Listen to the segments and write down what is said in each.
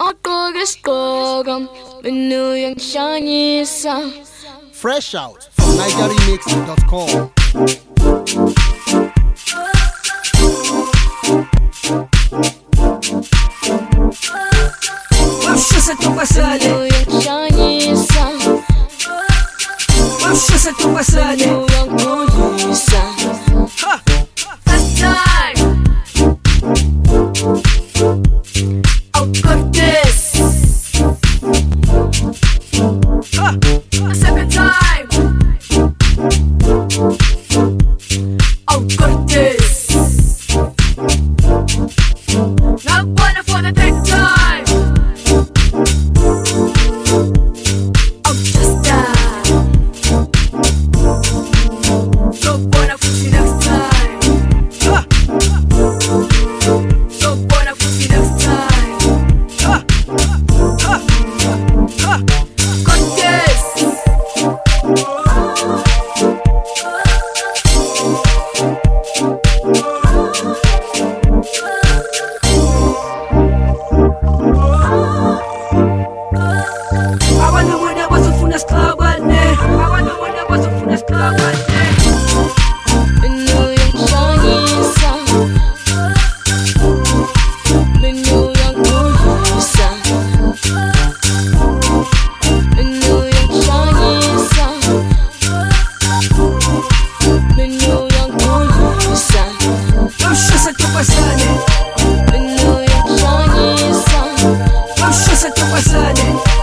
Fresh out from NigerRemix.com. Wamshisa tupasane, wamshisa tupasane. First time, I'll cut this. Second time, I'll cut this. Not one for the third time. I'll just die. So wanna put you next time. So wanna put you next time. Cut this. Abantu bona bazofuna siqabane, abantu bona bazofuna siqabane. Wamshisa tupasane, wamshisa tupasane,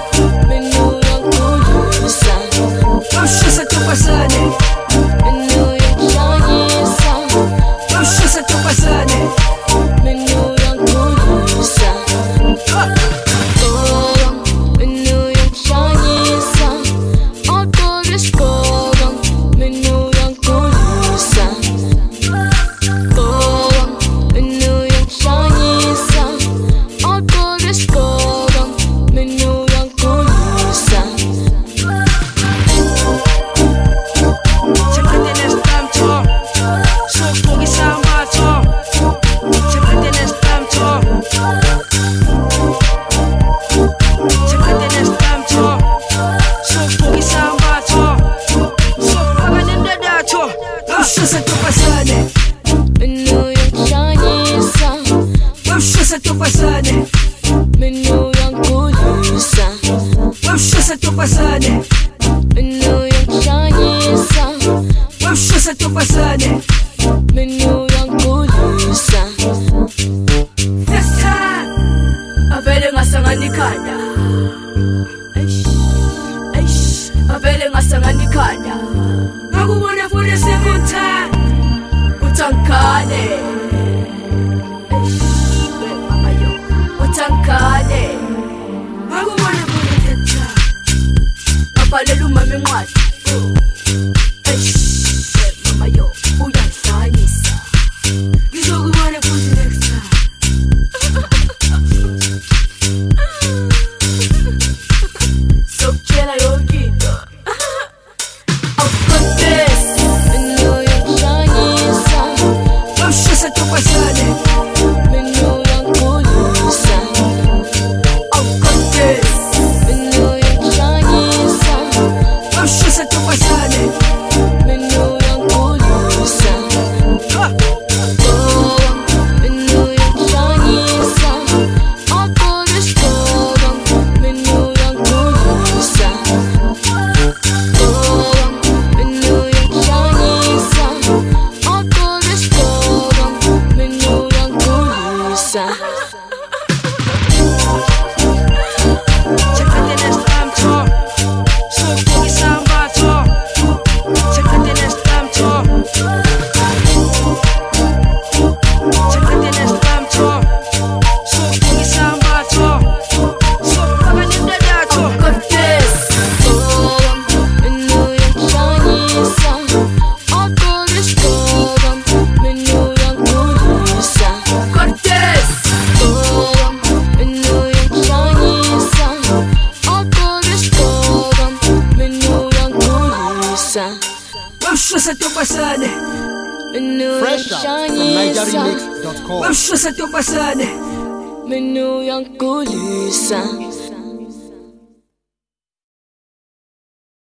wamshisa tupasane, wamshisa tupasane. Wamshisa tupasane, wamshisa tupasane, wamshisa tupasane, wamshisa tupasane. This time, avele ngasanganikhanda. Avele ngasanganikhanda. Ngakubona for the second time. Utankane. Mama yo. Utankane. Ngakubona for the third time. Ngabhalela umama incwadi. Mama yo. Uyangihlanyisa. Ngizokubona for the next time. Sokutshela yonke into. Wamshisa tupasane, wamshisa tupasane, Wamshisa tupasane, Fresh out from NigerRemix.com. wamshisa tupasane, minun yang kulyssa.